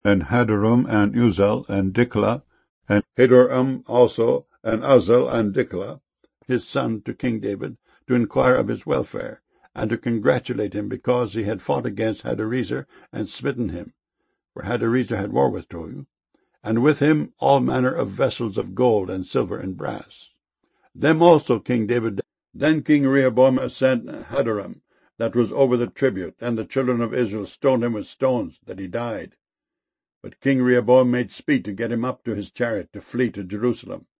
and Hadoram, and Uzal, and Diklah, and Hadoram also, and Uzal, and Diklah, his son, to King David, to inquire of his welfare, and to congratulate him because he had fought against Hadarezer and smitten him. For Hadarezer had war with Tohu, and with him all manner of vessels of gold and silver and brass. Them also King David. Then King Rehoboam sent Hadoram, that was over the tribute, and the children of Israel stoned him with stones, that he died. But King Rehoboam made speed to get him up to his chariot to flee to Jerusalem.